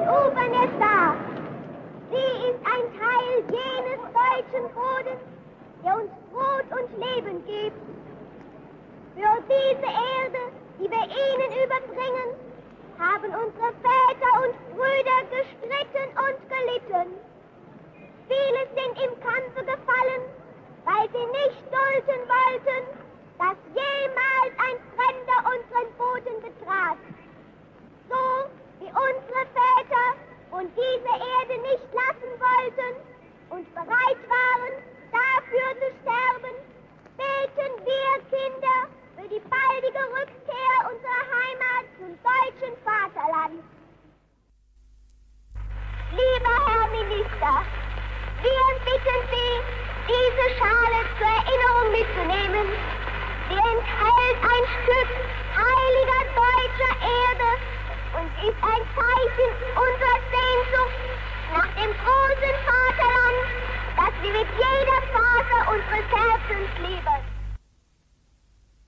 Ufern der Saar. Sie ist ein Teil jenes deutschen Bodens, der uns Brot und Leben gibt. Für diese Erde, die wir ihnen überbringen, haben unsere Väter und Brüder gestritten und gelitten. Viele sind im Kampfe gefallen, weil sie nicht dulden wollten, dass jemals ein Fremder unseren Boden betrat. So wie unsere Väter und diese Erde nicht lassen wollten und bereit waren, dafür zu sterben, beten wir Kinder für die baldige Rückkehr unserer Heimat zum deutschen Vaterland. Lieber Herr Minister, wir bitten Sie, diese Schale zur Erinnerung mitzunehmen. Sie enthält ein Stück heiliger deutscher Erde und ist ein Zeichen unserer Sehnsucht nach dem großen Vaterland, das wir mit jeder Faser unseres Herzens lieben.